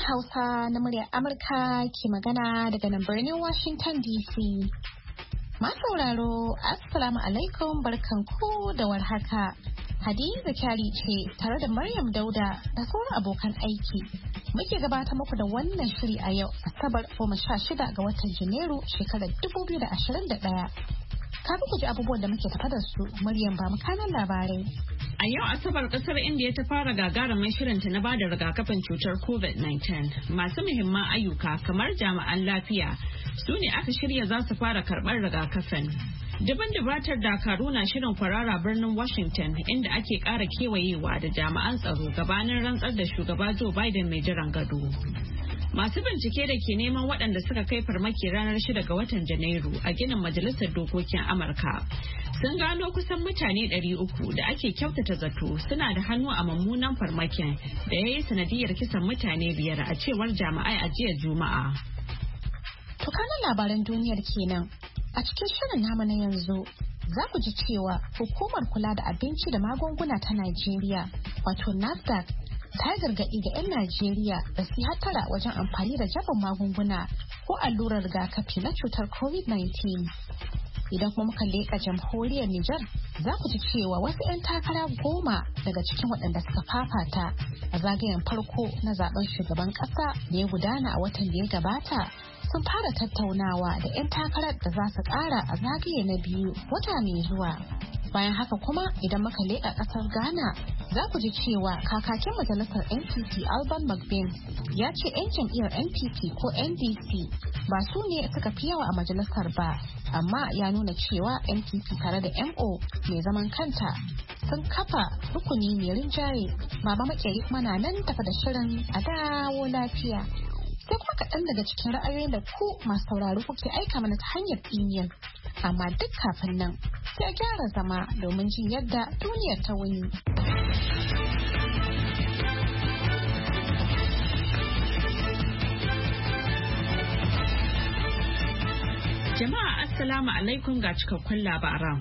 Hausa na muryar Amurka ke magana daga nan birnin Washington DC. Masu sauraro, Assalamu alaikum barkanku da warhaka. Hadiza Kyari ce tare da Maryam Dauda da sauran abokan aiki. Muke gabata muku da wannan shiri a yau Asabar 16 ga watan Janairu shekarar 2021. Kafin ku ji abubuwan da muke tafa da su, Maryam ba mu kanan labarai. A yau Asabar kasar India ta fara gagarumin shirinta na bada rigakafin cutar COVID-19. Masu muhimman ayyuka kamar jami'an lafiya su ne aka shirya za su fara karɓar rigakafin. Dubin dubatar dakaru na shirin kwarara birnin Washington inda ake ƙara kewayewa da jami'an tsaro gabanin rantsar da shugaba Joe Biden mai jiran gado. Masu bincike da ke neman waɗanda suka kai farmaki ranar 6 ga watan Janairu a ginin Majalisar Dokokin Amurka sun gano kusan mutane 300 da ake kyautata zato suna da hannu a mummunan farmakin da ya yi sanadiyar kisan mutane 5 a cewar jami'ai a jiya Juma'a. Tukanin labaran duniyar kenan a cikin shirin namu na yanzu za ku ji cewa hukumar kula da abinci da magunguna ta Najeriya wato NAFDAC ta gargaɗi ga 'yan Najeriya da su hattara wajen amfani da jabin magunguna ko allurar rigakafi na cutar COVID-19. Idan kuma muka leƙa jamhuriyar Nijar, za ku ji cewa wasu 'yan takara 10 daga cikin waɗanda suka fafata a zagayen farko na zaben shugaban ƙasa da ya gudana a watan da ya gabata sun fara tattaunawa da 'yan takarar da za su ƙara a zagaye na biyu wata mai zuwa. Bayan haka kuma idan muka leƙa ƙasar Ghana za ku ji cewa kakakin majalisar NPP Alban McBain ya ce 'yan jam'iyyar NPP ko NDC ba su ne suka fi yawa a majalisar ba, amma ya nuna cewa NPP tare da MO mai zaman kanta sun kafa rukuni mai rinjaye. Baba Makeri kuma na nan tafa da shirin a dawo lafiya. Sai kuma kaɗan daga cikin ra'ayoyin da ku masu sauraro kuke aika mana ta hanyar imel. Amma duk kafin nan sai a gyara zama domin jin yadda duniyar ta wuni. Jama'a Assalamu alaikum ga cikakkun labaran.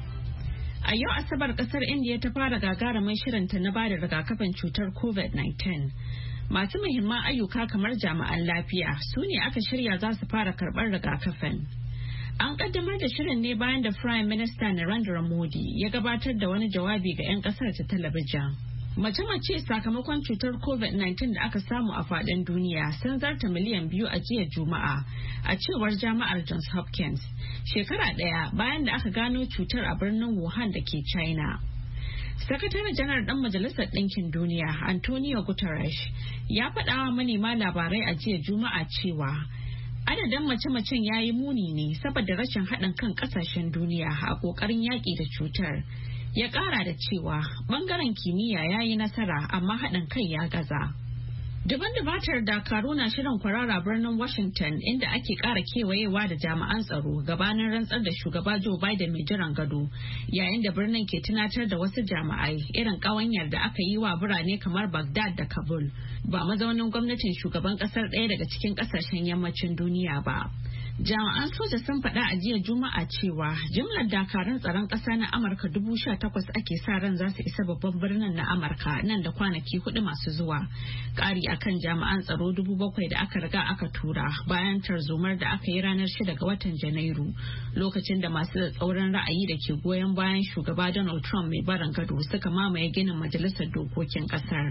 A yau Asabar kasar India ta fara gagarumin shirinta na bada rigakafin cutar COVID-19. Masu muhimman ayyuka kamar jami'an lafiya su ne aka shirya za su fara karɓar rigakafin. An kaddamar da shirin ne bayan da Prime Minister Narendra Modi ya gabatar da wani jawabi ga 'yan kasar ta talabijin. Mace-mace sakamakon cutar COVID-19 da aka samu a faɗin duniya sun zarta miliyan 2 a jiya Juma'a a cewar jami'ar Johns Hopkins, shekara ɗaya bayan da aka gano cutar a birnin Wuhan da ke China. Sakataren janar ɗan Majalisar Ɗinkin Duniya Antonio Guterres ya faɗa wa manema labarai a jiya Juma'a cewa adadin mace-macen ya yi muni ne saboda rashin haɗin kan ƙasashen duniya a ƙoƙarin yaƙi da cutar. Ya ƙara da cewa ɓangaren kimiyya ya yi nasara amma haɗin kai ya gaza. Daban dubatar dakaru na shirin kwarara birnin Washington inda ake ƙara kewayewa da jami'an tsaro gabanin rantsar da shugaba Joe Biden mai jiran gado, yayin da birnin ke tunatar da wasu jami'ai irin ƙawanyar da aka yi wa birane kamar Baghdad da Kabul ba mazaunin gwamnatin shugaban ƙasar ɗaya daga cikin ƙasashen yammacin duniya ba. Jami'an soja sun faɗa a jiya Juma'a cewa jimlar dakarun tsaron ƙasa na Amurka 18,000 ake sa ran za su isa babban birnin na Amurka nan da kwanaki 4 masu zuwa. Ƙari akan jami'an tsaro 7,000 da aka riga aka tura bayan tarzomar da aka yi ranar 6 ga watan Janairu, lokacin da masu tsauran ra'ayi da ke goyon bayan shugaba Donald Trump mai barin gado suka mamaye ginin majalisar dokokin ƙasar.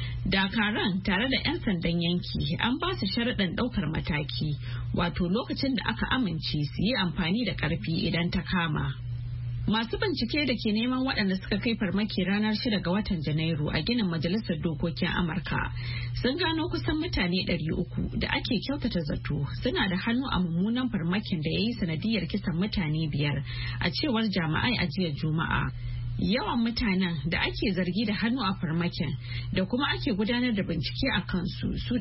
Dakaran tare da 'yan sandan yanki an ba su sharaɗin ɗaukar mataki, wato lokacin da aka amince su yi amfani da ƙarfi idan ta kama. Masu bincike da ke neman waɗanda suka kai farmaki ranar 6 ga watan Janairu a ginin Majalisar Dokokin Amurka sun gano kusan mutane 300 da ake kyautata zato suna da hannu a mummunan farmakin da ya yi sanadiyar kisan mutane 5 a cewar jami'ai a jiya Juma'a. Yawan mutanen da ake zargi da hannu a farmakin da kuma ake gudanar da bincike a kansu su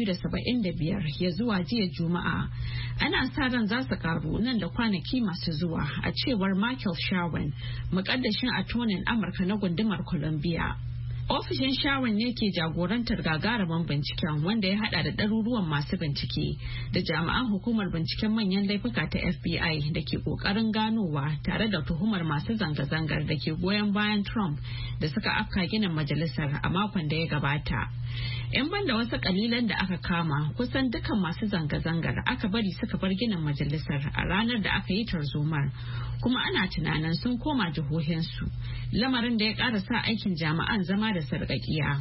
275 ya zuwa jiya Juma'a. Ana sa ran za su karu nan da kwanaki masu zuwa a cewar Michael Sherwin, mukaddashin atonin Amurka na gundumar Columbia. Ofishin Shawan ne ke jagorantar gagarumin binciken wanda ya hada da ɗaruruwan masu bincike da jami'an hukumar binciken manyan laifuka ta FBI da ke ƙoƙarin ganowa tare da tuhumar masu zanga-zangar da ke goyon bayan Trump da suka afka ginin majalisar a makon da ya gabata. 'Yan banda wasu kalilan da aka kama, kusan dukan masu zanga-zangar aka bari suka bar ginin majalisar a ranar da aka yi tarzomar, kuma ana tunanin sun koma jihohinsu, lamarin da ya ƙara sa aikin jami'an zama da sarƙaƙiya.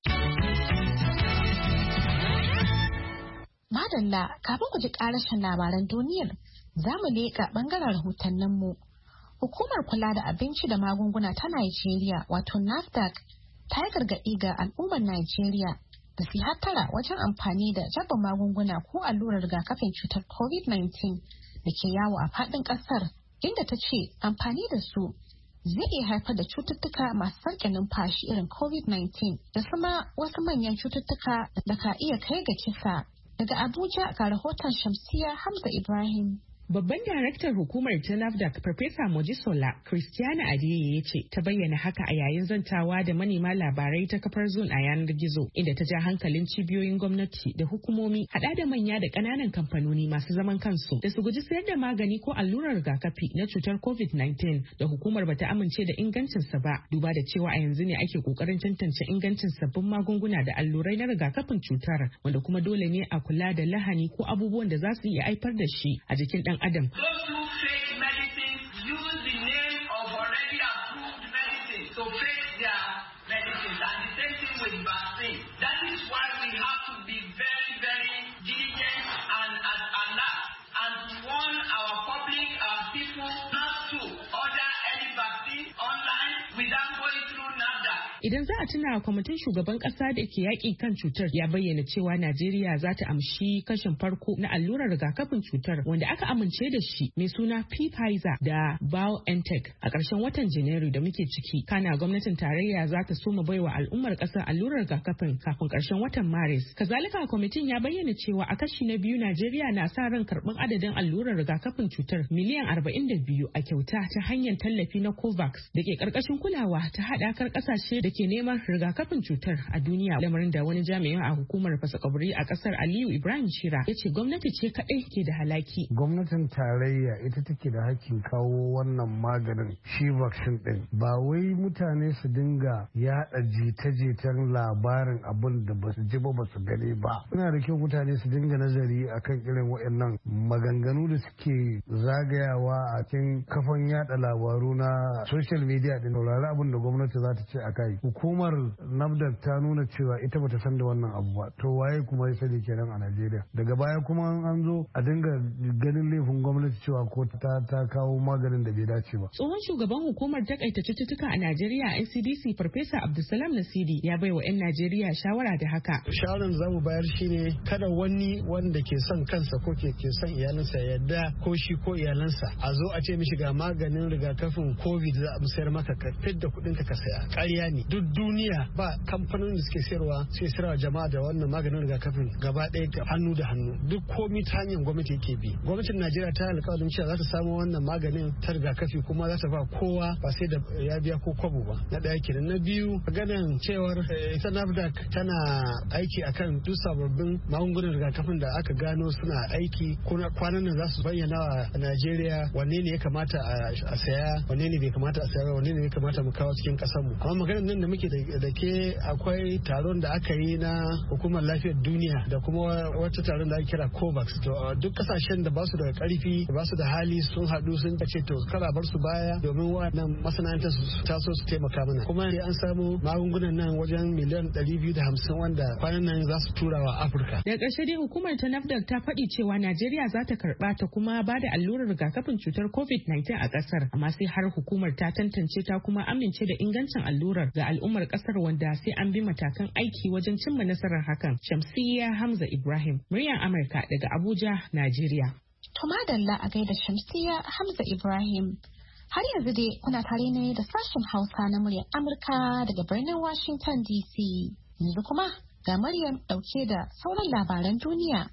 Madalla, kafin ku ji ƙarashin labaran duniyar, za mu leƙa ɓangaren rahotanninmu. Hukumar kula da abinci da magunguna ta Najeriya, wato NAFDAC, ta yi gargaɗi ga al'ummar Najeriya da su hattara wajen amfani da jabba magunguna ko allurar rigakafin cutar COVID-19 da ke yawo a faɗin ƙasar, inda ta ce amfani da su zai iya haifar da cututtuka masu sarƙe numfashi irin COVID-19 da kuma wasu manyan cututtuka da ka iya kai ga kisa. Daga Abuja ga rahoton Shamsiya Hamza Ibrahim. Babban daraktar hukumar ta NAFDAC, Farfesa Mojisola Christiana Adeye ya ce ta bayyana haka a yayin zantawa da manema labarai ta kafar Zoom a yanar gizo, inda ta ja hankalin cibiyoyin gwamnati da hukumomi hada da manya da ƙananan kamfanoni masu zaman kansu da su guji sayar da magani ko allurar rigakafi na cutar COVID-19 da hukumar bata amince da ingancinsa ba, duba da cewa a yanzu ne ake kokarin tantance ingancin sabbin magunguna da allurai na rigakafin cutar, wanda kuma dole ne a kula da lahani ko abubuwan da za su iya haifar da shi a jikin ɗan adam. Those who fake medicine use the name of already approved medicine to fake their medicines, and the same thing with vaccine. That is why we have to be very, very diligent and alert and warn our public, our people, not to order any vaccine online without going through NAFDAC. Idan za a tuna, kwamitin shugaban kasa da ke yaƙi kan cutar ya bayyana cewa Najeriya za ta amshi kashin farko na allurar rigakafin cutar wanda aka amince da shi mai suna Pfizer da BioNTech a ƙarshen watan Janairu da muke ciki. Kana gwamnatin tarayya za ta soma baiwa al'ummar ƙasar allurar rigakafin kafin ƙarshen watan Maris. Kazalika, kwamitin ya bayyana cewa a kashi na biyu Najeriya na sa ran karɓar adadin allurar rigakafin cutar miliyan 42 a kyauta ta hanyar tallafi na COVAX da ke ƙarƙashin kulawa ta haɗakar ƙasashe da ke neman rigakafin cutar a duniya, lamarin da wani jami'in a hukumar fasakaburi a kasar Aliyu Ibrahim Shira ya ce gwamnati ce kadai ke da halaki. Gwamnatin tarayya ita take da hakkin kawo wannan maganin shi vaccine din, ba wai mutane su dinga yada jita-jitan labarin abin da ba su ji ba su gani ba. Ina da kyau mutane su dinga nazari akan irin waɗannan maganganu da suke zagayawa a cikin kafan yada labaru na social media din, saurari abin da gwamnati za ta ce a kai. Hukumar NAFDAC ta nuna cewa ita bata san da wannan abu ba, to waye kuma ya sani kenan a Najeriya? Daga baya kuma an zo a dinga ganin laifin gwamnati cewa ko ta kawo maganin da bai dace ba. Tsohon shugaban hukumar takaita cututtuka a Najeriya NCDC Farfesa Abdulsalam Nasidi ya bai wa 'yan Najeriya shawara da haka. Shawaran da zamu bayar shine kada wani wanda ke son kansa ko ke son iyalinsa ya yarda ko shi ko iyalansa a zo a ce mishi ga maganin rigakafin COVID za a sayar maka, ka fidda kuɗin ka saya. Ƙarya ne. Duk duniya ba kamfanonin da suke sayarwa jama'a da wannan maganin rigakafin gaba ɗaya hannu da hannu, duk komi ta hanyar gwamnati yake bi. Gwamnatin Najeriya ta alƙawarin cewa za ta samu wannan maganin ta rigakafi kuma za ta ba kowa ba sai da ya biya ko kwabo ba. Na ɗaya kenan. Na biyu, maganin cewar ita NAFDAC tana aiki akan duk sababbin magungunan rigakafin da aka gano suna aiki, kwanan nan za su bayyana wa Najeriya wanne ne ya kamata a saya, wanne ne bai kamata a saya, wanne ne ya kamata mu kawo cikin ƙasar mu. Amma maganin nan da muke da ke akwai taron da aka yi na hukumar lafiyar duniya da kuma wata taron da ake kira COVAX. To duk kasashen da ba su da karfi, ba su da hali sun haɗu sun ce to kada bar su baya domin wannan masana'antar su taso su taimaka mana. Kuma an samu magungunan nan wajen miliyan 250 wanda kwanan nan za su tura wa Afirka. Daga ƙarshe dai hukumar ta NAFDAC ta faɗi cewa Najeriya za ta karɓa ta kuma ba da allurar rigakafin cutar COVID-19 a ƙasar, amma sai har hukumar ta tantance ta kuma amince da ingancin allurar ga al'ummar kasar, wanda sai an bi matakan aiki wajen cimma nasarar hakan. Shamsiyya Hamza Ibrahim, muryar Amurka daga Abuja, Najeriya. To madalla a gaida Shamsiyya Hamza Ibrahim. Har yanzu dai kuna tare ne da sashen Hausa na muryar Amurka daga birnin Washington DC. Yanzu kuma ga Maryam dauke da sauran labaran duniya.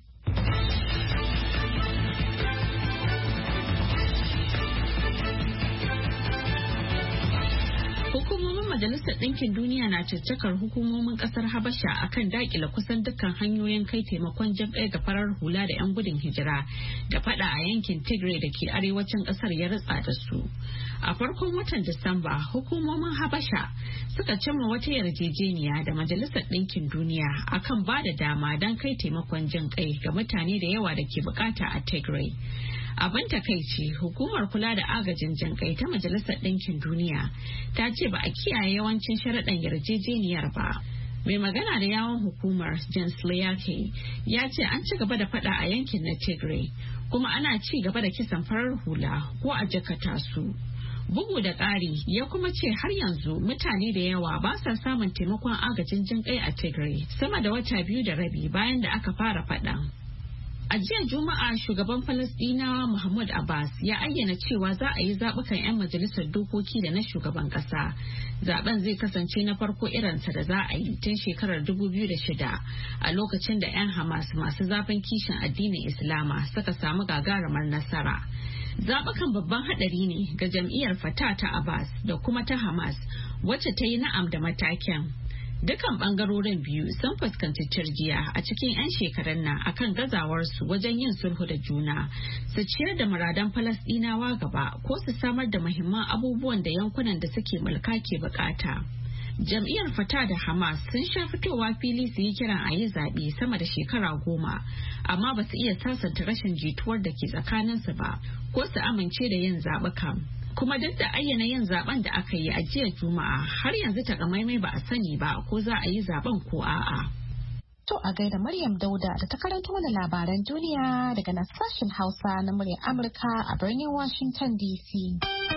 Majalisar Ɗinkin Duniya na caccakar hukumomin ƙasar Habasha akan daƙile kusan dukkan hanyoyin kai taimakon jinƙai ga farar hula da 'yan gudun hijira da faɗa a yankin Tigray da ke arewacin ƙasar ya ritsa da su. A farkon watan Disamba, hukumomin Habasha suka cimma wata yarjejeniya da Majalisar Ɗinkin Duniya akan ba da dama don kai taimakon jinƙai ga mutane da yawa da ke bukata a Tigray. Abin takaici, hukumar kula da agajin jinƙai ta Majalisar Ɗinkin Duniya ta ce ba a kiyaye yawancin sharaɗan yarjejeniyar ba. Mai magana da yawon hukumar Jens Leyake ya ce an ci gaba da fada a yankin na Tigray kuma ana ci gaba da kisan farar hula ko a jakata su. Bugu da ƙari ya kuma ce har yanzu mutane da yawa ba sa samun taimakon agajin jinƙai a Tigray sama da wata 2 da rabi bayan da aka fara faɗan. A jiya Juma'a shugaban Falasɗinawa Mahmud Abbas ya ayyana cewa za a yi zaɓukan 'yan majalisar dokoki da na shugaban ƙasa. Zaben zai kasance na farko irinsa da za a yi tun shekarar 2006 a lokacin da 'yan Hamas masu zafin kishin addinin Islama suka samu gagarumar nasara. Zaɓukan babban haɗari ne ga jam'iyyar Fatah ta Abbas da kuma ta Hamas wacce ta yi na'am da matakin. Dukan bangarorin biyu sun fuskanci turjiya a cikin 'yan shekarun nan akan gazawarsu wajen yin sulhu da juna, su ciyar da muradan Falasɗinawa gaba ko su samar da muhimman abubuwan da yankunan da suke mulka ke bukata. Jam'iyyar Fatah da Hamas sun sha fitowa fili su yi kiran a yi zaɓe sama da shekara 10, amma ba su iya sasanta rashin jituwar da ke tsakaninsu ba ko su amince da yin zaɓukan. Kuma duk da ayyana yin zaben da aka yi a jiya Juma'a har yanzu takamaimai ba a sani ba ko za a yi zaben ko a'a. To a gaida Maryam Dauda da ta karanta mana labaran duniya daga nan sashen Hausa na muryar Amurka a birnin Washington DC.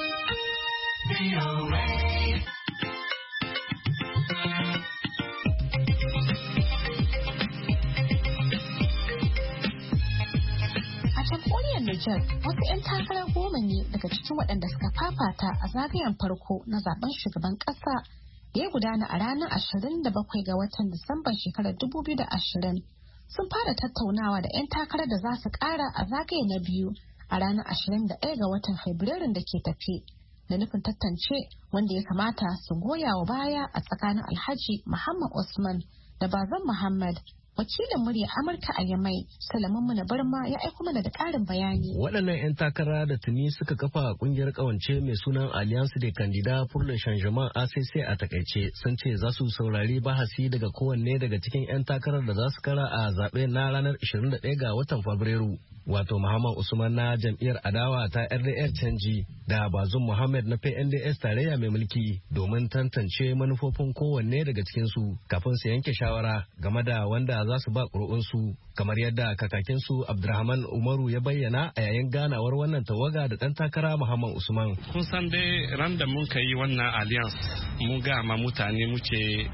Nijar wasu 'yan takara 10 ne daga cikin waɗanda suka fafata a zagayen farko na zaben shugaban ƙasa da ya gudana a ranar 27 ga watan Disamban shekarar 2020 sun fara tattaunawa da 'yan takarar da za su ƙara a zagaye na biyu a ranar 21 ga watan Fabrairun da ke tafe da nufin tantance wanda ya kamata su goya wa baya a tsakanin Alhaji Muhammad Usman da Bazan Muhammad. Wakilin murya Amurka a Yamai, Salamun Muna Barma ya aiko mana da ƙarin bayani. Waɗannan 'yan takara da tuni suka kafa ƙungiyar ƙawance mai sunan Alliance des Candidats pour le Changement ACC a takaice sun ce za su saurari bahasi daga kowanne daga cikin 'yan takarar da za su kara a zaɓe na ranar 21 ga watan Fabrairu. Wato Muhammad Usman na jam'iyyar adawa ta RDR Canji da Bazum Muhammad na PNDS tarayya mai mulki domin tantance manufofin kowanne daga cikinsu kafin su yanke shawara game da wanda za su ba ƙuri'unsu kamar yadda kakakinsu Abdulrahman Umaru ya bayyana a yayin ganawar wannan tawaga da ɗan takara Muhammad Usman. Kun san dai ran da mun kai wannan alliance mun ga ma mutane muke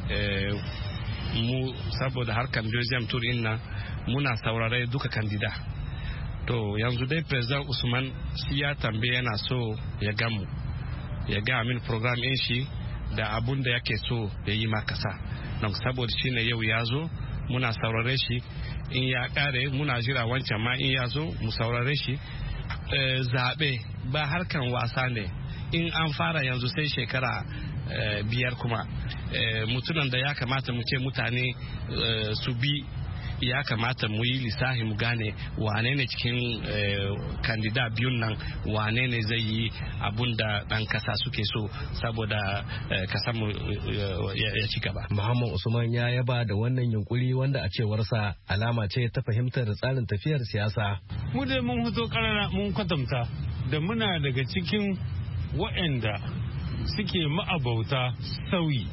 mu saboda harkar deuxième tour nan muna saurare duka kandida. To yanzu dai President Usman shi ya tambaye yana so ya gamu ya ga min program ɗin shi da abun da yake so ya yi makasa. Don saboda shi ne yau ya zo muna saurare shi in ya kare muna jira wancan ma in ya zo mu saurare shi. Zaɓe ba harkan wasa ne in an fara yanzu sai shekara 5 kuma mutunan da ya kamata mu ce mutane su bi ya kamata mu yi lissafi mu gane wane ne cikin kandida biyun nan wane ne zai yi abun da ɗan kasa suke so saboda kasa mu ya ci gaba. Muhammad Usman ya yaba da wannan yunkuri wanda a cewarsa alama ce ta fahimtar tsarin tafiyar siyasa. Mu dai mun fito karara mun kwatanta da muna daga cikin waɗanda suke ma'abauta sauyi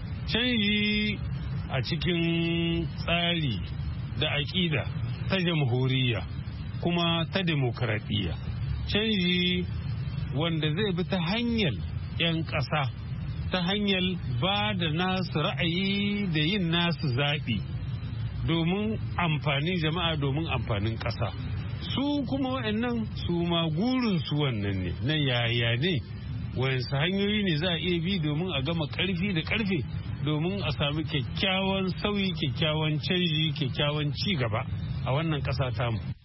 canji a cikin tsari da aƙida ta jamhuriya kuma ta demokradiyya canji wanda zai bi ta hanyar 'yan ƙasa ta hanyar ba da nasu ra'ayi da yin nasu zaɓi domin amfanin jama'a domin amfanin ƙasa su kuma waɗannan su ma gurinsu wannan ne na yaya ne wayansu hanyoyi ne za a iya bi domin a gama ƙarfi da ƙarfe domin a sami kyakkyawan sauyi kyakkyawan canji kyakkyawan ci gaba a wannan ƙasa tamu.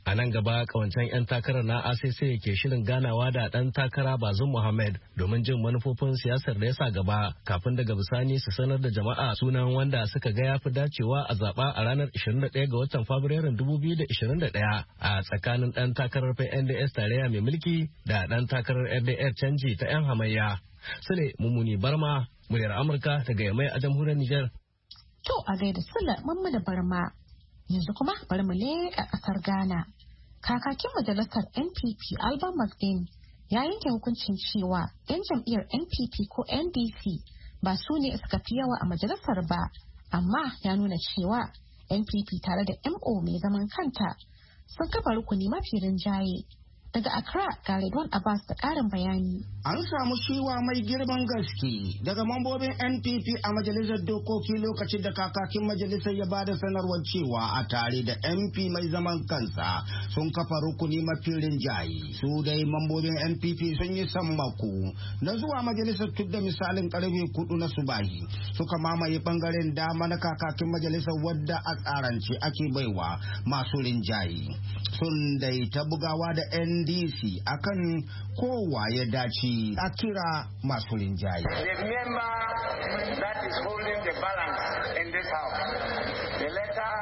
A nan gaba kawancen 'yan takarar na ACC ke shirin ganawa da ɗan takara Bazum Mohammed domin jin manufofin siyasar da ya sa gaba kafin daga bisani su sanar da jama'a sunan wanda suka ga ya fi dacewa a zaɓa a ranar 21 ga watan Fabrairun 2021 a tsakanin ɗan takarar PNDS tarayya mai mulki da ɗan takarar RDR canji ta 'yan hamayya. Sule Mummuni Barma, muryar Amurka daga Yamai a jamhuriyar Nijar. To a gaida Sule Mummuni Barma. Yanzu kuma bari mu leƙa ƙasar Ghana. Kakakin majalisar NPP Alban McBain ya yanke hukuncin cewa 'yan jam'iyyar NPP ko NDC ba su ne suka fi yawa a majalisar ba, amma ya nuna cewa NPP tare da MO mai zaman kanta sun kafa rukuni mafi rinjaye. Daga Accra ga Redwan Abbas da ƙarin bayani. An samu shiwa mai girman gaske daga mambobin NPP a majalisar dokoki lokacin da kakakin majalisar ya bada sanarwar cewa a tare da MP mai zaman kansa sun kafa rukuni mafi rinjaye. Su dai mambobin NPP sun yi sammako na zuwa majalisar tun da misalin karfe 4 na subahi suka mamaye bangaren dama na kakakin majalisar wadda a tsarance ake baiwa masu rinjaye. Sun dai ta bugawa da NDC akan kowa ya dace a kira masu rinjaye. The member that is holding the balance in this house. The letter.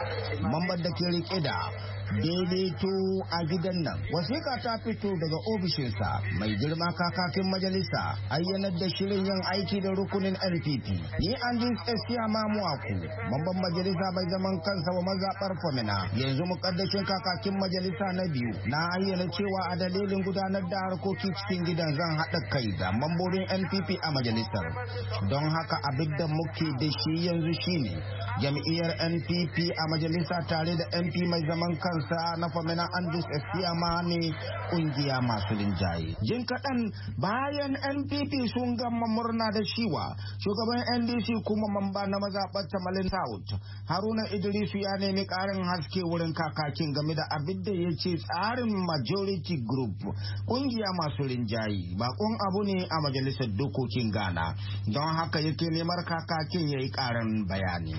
Mamban da ke rike da daidaito a gidan nan. Wasiƙa ta fito daga ofishinsa mai girma kakakin majalisa ayyanar da shirin yin aiki da rukunin NPP. Ni Andrew Esia Mamuaku, mamban majalisa mai zaman kansa wa mazaɓar Fomina, yanzu muƙaddashin kakakin majalisa na biyu, na ayyana cewa a dalilin gudanar da harkoki cikin gidan zan haɗa kai da mambobin NPP a majalisar. Don haka abin da muke da shi yanzu shine jam'iyyar NPP a majalisa tare da MP mai zaman kansa na Famina Andrews Esiyama ne kungiya masu linjaye. Jin kaɗan bayan NPP sun gama murna da shiwa, shugaban NDC kuma mamba na mazaɓar Tamalin South Haruna Idrisu ya nemi ƙarin haske wurin kakakin game da abin da ya ce tsarin majority group kungiya masu linjaye bakon abu ne a majalisar dokokin Ghana, don haka yake neman kakakin ya yi ƙarin bayani.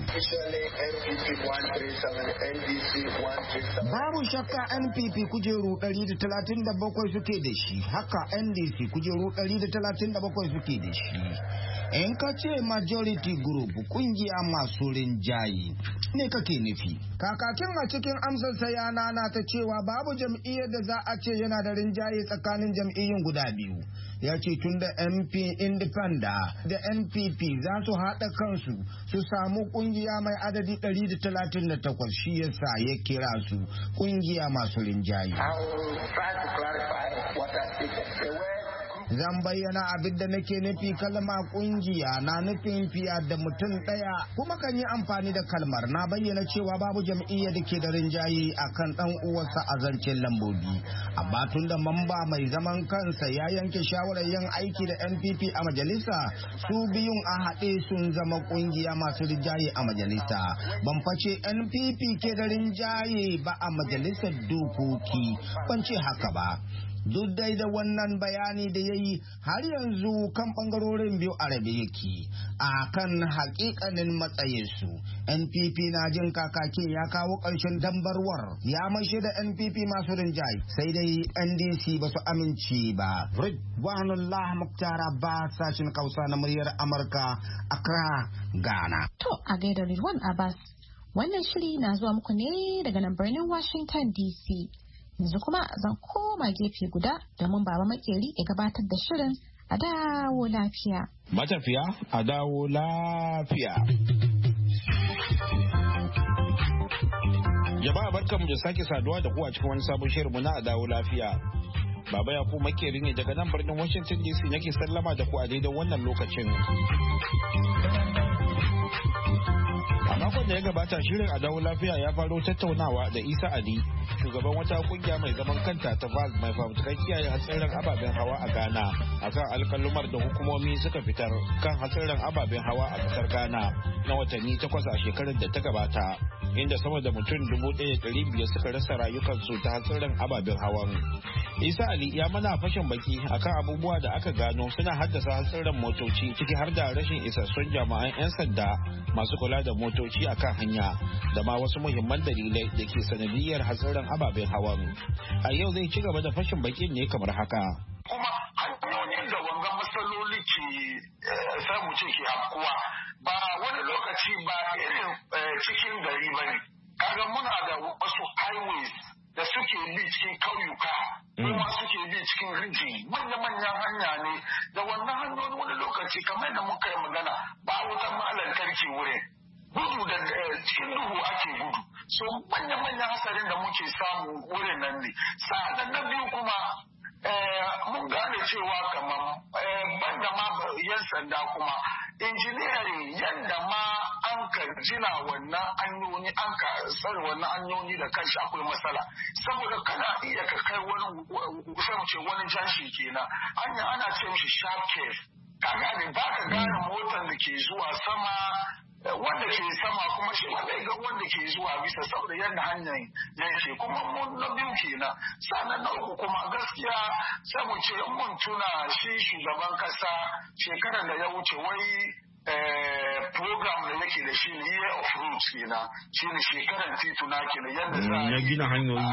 Babu shakka NPP kujeru 137 suke da shi, haka NDC kujeru 137 suke da shi. In ka ce majority group kungiya masu rinjaye ne kake nufi. Kakakin a cikin amsarsa ya nana ta cewa babu jam'iyyar da za a ce yana da rinjaye tsakanin jam'iyyun guda biyu. Ya ce tun da MP Independent da NPP za su haɗa kansu su samu kungiya mai adadi 138, shi yasa ya kira su kungiya masu rinjaye. Zan bayyana abin da nake nufi. Kalma kungiya na nufin fiya da mutum ɗaya, kuma kan yi amfani da kalmar. Na bayyana cewa babu jam'iyya da ke da rinjaye a kan ɗan uwarsa a zancen lambobi, amma tun da mamba mai zaman kansa ya yanke shawarar yin aiki da NPP a majalisa, su biyun a haɗe sun zama kungiya masu rinjaye a majalisa. Ban face NPP ke da rinjaye ba a majalisar dokoki, ban ce haka ba. Duk dai da wannan bayani da ya yi, har yanzu kan bangarorin biyu a rabe yake a kan hakikanin matsayinsu. NPP na jin kakakin ya kawo ƙarshen dambarwar, ya maishe da NPP masu rinjaye, sai dai NDC ba su amince ba. Ridwanullah Muktar Abbas, sashin Hausa na muryar Amurka, Accra, Ghana. To a gaida Ridwan Abbas, wannan shiri na zuwa muku ne daga nan birnin Washington DC. Yanzu kuma zan koma gefe guda domin Baba Makeri ya gabatar da shirin a dawo lafiya. Matafiya a dawo lafiya. Jama'a barkanmu da sake saduwa da ku a cikin wani sabon shirinmu na a dawo lafiya. Baba ya ku Makeri ne daga nan birnin Washington DC nake sallama da ku a daidai wannan lokacin. A makon da ya gabata shirin a dawo lafiya ya faro tattaunawa da Isa Ali, shugaban wata kungiya mai zaman kanta ta VAZ mai fafutukar kiyaye hatsarin ababen hawa a Ghana, akan alkalumar da hukumomi suka fitar kan hatsarin ababen hawa a kasar Ghana na watanni 8 a shekarar da ta gabata, inda sama da mutum 1,500 suka rasa rayukansu ta hatsarin ababen hawan. Isa Ali ya mana fashin baki akan abubuwa da aka gano suna haddasa hatsarin motoci ciki har da rashin isassun jama'an 'yan sanda masu kula da motoci akan hanya da ma wasu muhimman dalilai da ke sanadiyar hatsarin ababen hawan. A yau zai ci gaba da fashin bakin ne kamar haka. Kuma hanyoyin da wangan matsaloli ke samu ce ke afkuwa ba wani lokaci ba irin cikin gari ba ne. Kaga muna da wasu highways da suke bi cikin kauyuka kuma suke bi cikin riji manya-manyan hanya ne da wannan hanyoyi wani lokaci kamar da muka yi magana ba wutan lantarki wurin gudu da cikin duhu ake gudu so manya-manyan hasarin da muke samu wurin nan ne sa'adan na biyu kuma mun gane cewa kamar banda ma yan sanda kuma engineering yadda ma an ka jina wannan hanyoyi an ka tsare wannan hanyoyi da kanshi akwai matsala saboda kana iya ka kai wani janshi kenan hanya ana ce mishi sharp curve ka gane ba ka gane motar da ke zuwa sama wanda ke sama kuma shi wanda ga wanda ke zuwa bisa saboda yadda hanyar yake kuma mun na biyu kenan sannan na uku kuma gaskiya sai mu ce mun tuna shi shugaban kasa shekarar da ya wuce wai program da yake da shi ne year of roots kenan shi ne shekarar tituna kenan yadda za a gina hanyoyi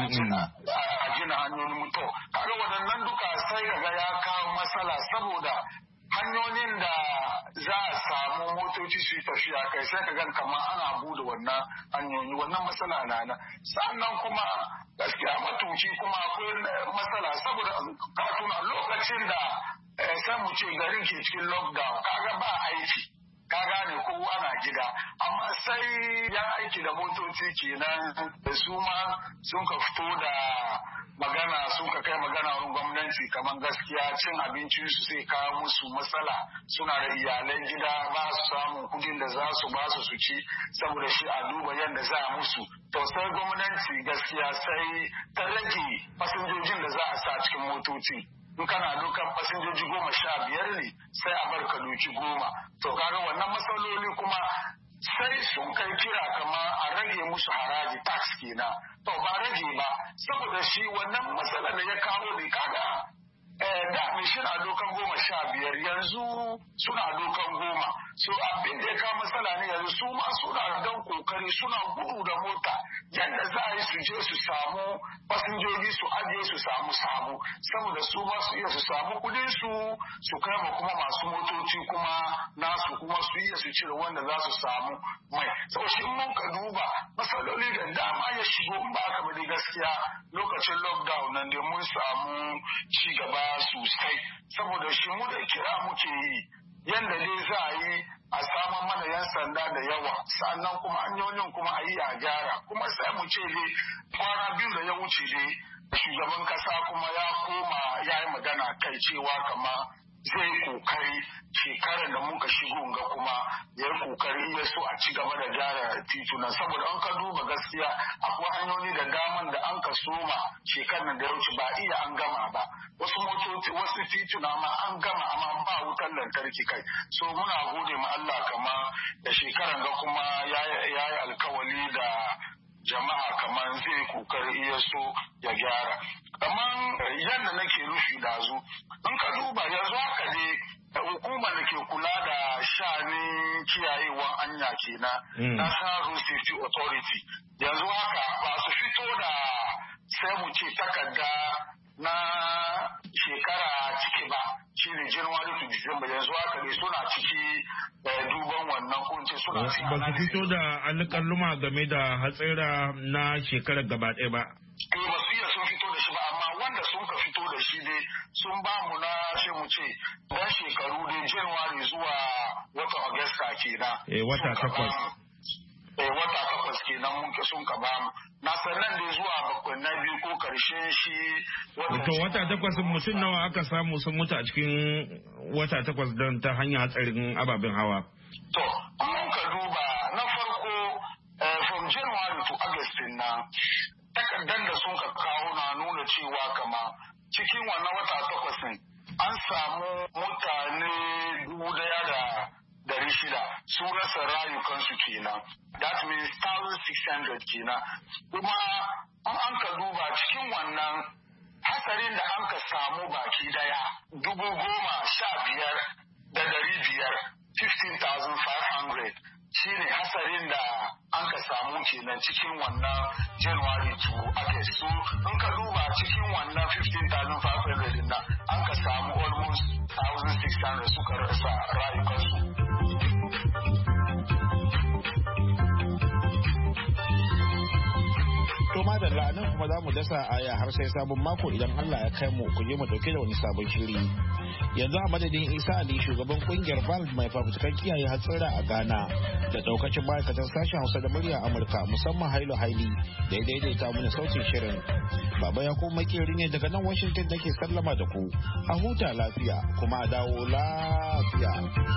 a gina hanyoyin mutu kaga waɗannan duka sai kaga ya kawo matsala saboda hanyoyin da za a samu motoci su yi tafiya kai sai ka gan kamar ana bude wannan hanyoyi wannan matsala na nan sannan kuma gaskiya matuki kuma akwai matsala saboda ka tuna lokacin da sai mu ce garin ke cikin lockdown kaga ba aiki ka gane kowa na gida amma sai ya aiki da motoci kenan da su ma sun ka fito da magana sun ka kai magana wurin gwamnati kamar gaskiya cin abincin su sai kawo musu matsala suna da iyalan gida ba su samun kudin da za su ba su ci saboda shi a duba yadda za a musu to sai gwamnati gaskiya sai ta rage fasinjojin da za a sa cikin motoci in kana dukan fasinjoji 15 ne sai a bar ka doki 10 to kaga wannan matsaloli kuma sai sun kai kira kama a rage musu haraji tax kenan to ba rage ba saboda shi wannan matsalar da ya kawo ne kaga da mai suna dokan 15 yanzu suna dokan 10 so abin da ya kawo matsala ne yanzu su ma suna dan kokari suna gudu da mota yadda za a yi su je su samu fasinjoji su ajiye su samu sabo saboda su ma su iya su samu kudin su kai ma kuma masu motoci kuma nasu kuma su iya su cire wanda za su samu mai saboda shi mun ka duba matsaloli da dama ya shigo in ba aka bari gaskiya lokacin lockdown nan da mun samu ci gaba sosai saboda shi mu da kira muke yi yadda dai za a yi a samun mana yan sanda da yawa sannan kuma hanyoyin kuma a yi a gyara kuma sai mu ce dai kwana biyu da ya wuce dai shugaban kasa kuma ya koma ya yi magana kai cewa kama zai kokari shekarar da muka shigo ga kuma ya yi kokari ya so a ci gaba da gyara tituna saboda an ka duba gaskiya akwai hanyoyi da daman da an ka soma shekarar da ya wuce ba iya an gama ba wasu motoci wasu tituna ma an gama amma ba wutar lantarki kai so muna gode ma Allah kama da shekarar ga kuma ya yi alkawali da jama'a kamar zai kokari iya so ya gyara kamar yadda nake rufi da zu in ka duba yanzu haka ne hukumar da ke kula da shanin kiyayewan anya kenan National Road Safety Authority yanzu haka ba su fito da sai mu ce takarda na shekara ciki ba shi ne January to December yanzu haka ne suna ciki duban wannan kunce suna ba su fito da alƙaluma game da hatsira na shekarar gaba ɗaya ba. Ba su iya sun fito da shi ba amma wanda sun ka fito da shi dai sun ba mu na shi mu ce dan shekaru dai January zuwa watan Agusta kenan. Wata 8. Wata 8 kenan mun sun ka ba mu. Na sannan dai zuwa bakwai na biyu ko karshen shi. To wata 8 mutum nawa aka samu sun mutu a cikin wata 8 don ta hanyar hatsarin ababen hawa. To, mun ka duba na farko from January to August na takardar da sun ka kawo na nuna cewa kama cikin wannan wata 8 an samu mutane 1,600 sun rasa rayukansu kenan. That means 1,600 kenan. Kuma an ka duba cikin wannan hasarin da an ka samu baki daya 15,500 15,500 shine hasarin da an ka samu kenan cikin wannan January to August. So in ka duba cikin wannan 15,500 din nan an ka samu almost 1,600 suka rasa rayukansu. To madalla nan kuma za mu dasa aya har sai sabon mako idan Allah ya kai mu ku je mu dauke da wani sabon shiri. Yanzu a madadin Isa Ali shugaban kungiyar VALD mai fafutukan kiyaye hatsira a Ghana da daukacin ma'aikatan sashen Hausa da murya Amurka musamman Hailo Haili da ya daidaita mana sautin shirin. Baba ya kuma makeri ne daga nan Washington nake sallama da ku. A huta lafiya kuma a dawo lafiya.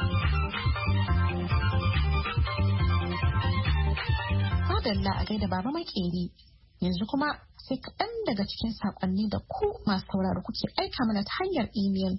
Madalla a gaida Baba Makeri. Yanzu kuma sai kaɗan daga cikin saƙonni da ku masu sauraro kuke aika mana ta hanyar imel.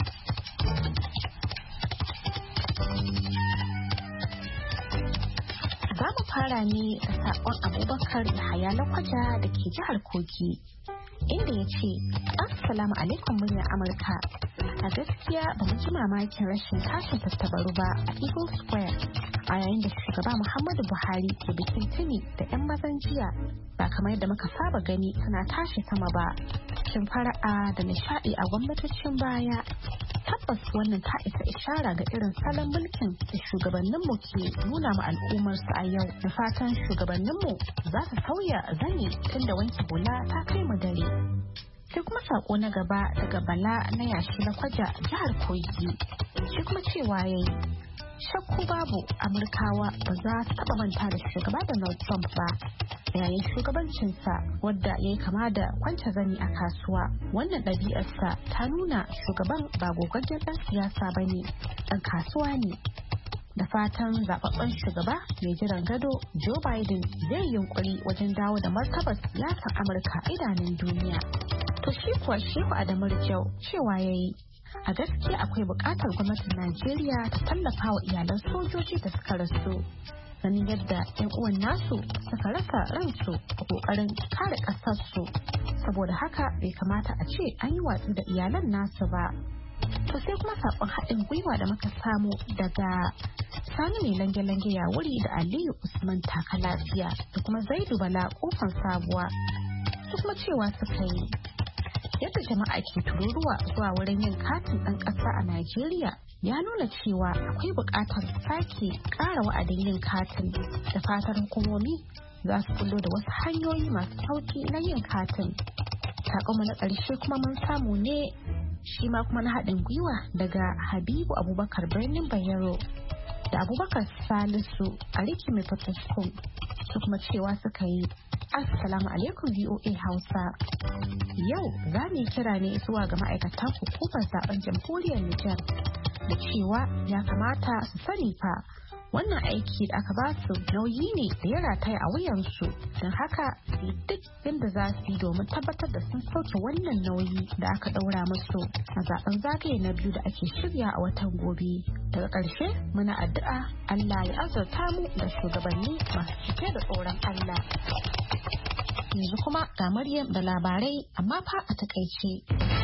Za mu fara ne da saƙon Abubakar Yahaya Lakwaja da ke jihar Kogi, inda ya ce, Assalamu alaikum muryar Amurka. A gaskiya ba mu ji mamakin rashin tashin tattabaru ba a Eagle Square a yayin da shugaba Muhammadu Buhari ke bikin tuni da 'yan mazan jiya, ba kamar yadda muka saba gani suna tashi sama ba cikin fara'a da nishaɗi a gwamnatocin baya. Tabbas wannan ta isa ishara ga irin salon mulkin da shugabanninmu ke nuna ma al'ummarsu a yau. Da fatan shugabanninmu za su sauya zane tun da wanke hula ta kai mu dare. Sai kuma sako na gaba daga Bala na yashi na Kwaja jihar Kogi. Shi kuma cewa yayi shakku babu Amurkawa ba za su taɓa manta da shugaba Donald Trump ba yayin shugabancinsa, wadda ya yi kama da kwance zani a kasuwa. Wannan ɗabi'arsa ta nuna shugaban ba gogaggen ɗan siyasa ba ne, ɗan kasuwa ne. Da fatan zababben shugaba mai jiran gado Joe Biden zai yunkuri wajen dawo da martabar siyasar Amurka a idanun duniya. To shi kuwa Shehu Adamu Rijau cewa yayi a gaskiya akwai buƙatar gwamnatin Najeriya ta tallafa wa iyalan sojoji da suka rasu, ganin yadda 'yan uwan nasu suka rasa ransu a ƙoƙarin kare ƙasarsu. Saboda haka bai kamata a ce an yi watsi da iyalan nasu ba. To sai kuma saƙon haɗin gwiwa da muka samu daga Sani mai lange-lange ya wuri da Aliyu Usman taka lafiya da kuma Zaidu Bala kofar sabuwa. Su kuma cewa suka yi yadda jama'a ke tururuwa zuwa wurin yin katin ɗan ƙasa a Najeriya ya nuna cewa akwai buƙatar sake ƙara wa'adin yin katin, da fatar hukumomi za su bullo da wasu hanyoyi masu sauƙi na yin katin. Sakonmu na ƙarshe kuma mun samu ne shi ma kuma na haɗin gwiwa daga Habibu Abubakar birnin Bayero da Abubakar Salisu a Riki mai Fataskum. Su kuma cewa suka yi Assalamu alaikum VOA Hausa. Yau za mu kira ne zuwa ga ma'aikatan hukumar zaben jamhuriyar Nijar da cewa ya kamata su sani fa wannan aiki da aka ba su nauyi ne da ya rataya a wuyansu, don haka duk yadda za su yi domin tabbatar da sun sauke wannan nauyi da aka ɗaura musu a zaben zagaye na biyu da ake shirya a watan gobe. Daga ƙarshe muna addu'a Allah ya azurta mu da shugabanni masu cike da tsoron Allah. Yanzu kuma ga Maryam da labarai amma fa a takaice.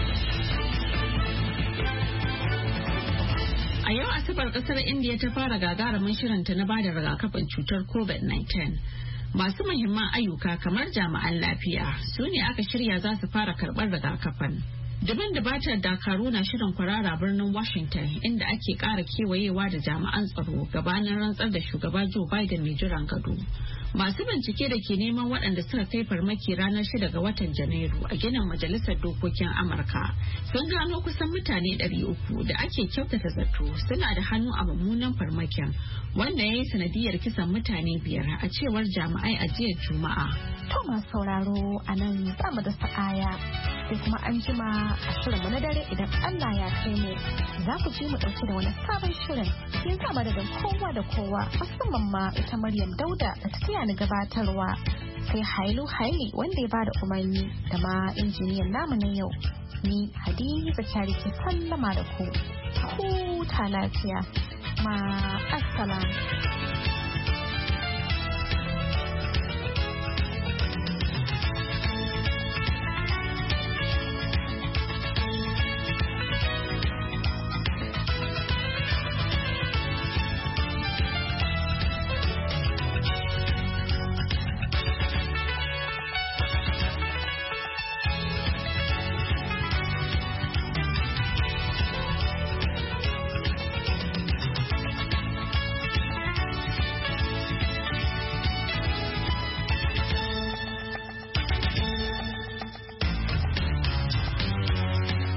A yau Asabar kasar India ta fara gagarumin shirinta na bada rigakafin cutar COVID-19. Masu muhimman ayyuka kamar jami'an lafiya su ne aka shirya za su fara karɓar rigakafin. Dubin dubatar dakaru na shirin kwarara birnin Washington inda ake ƙara kewayewa da jami'an tsaro gabanin rantsar da shugaba Joe Biden mai jiran gado. Masu bincike da ke neman waɗanda suka kai farmaki ranar 6 ga watan Janairu a ginin Majalisar Dokokin Amurka sun gano kusan mutane 300 da ake kyautata zato suna da hannu a mummunan farmakin wanda ya yi sanadiyar kisan mutane 5 a cewar jami'ai a jiya Juma'a. To masu sauraro a nan za mu da sa'aya sai kuma an jima a shirinmu na dare idan Allah ya kai mu za ku ji mu ɗauke da wani sabon shirin. Sai za mu da kowa da kowa musamman ma ita Maryam Dauda da ta ni gabatarwa, sai Hailu Haili wanda ya bada umarni da ma injiniyan namu na yau. Ni Hadiza Kyari ke sallama da ku. Huta lafiya. Ma assalamu.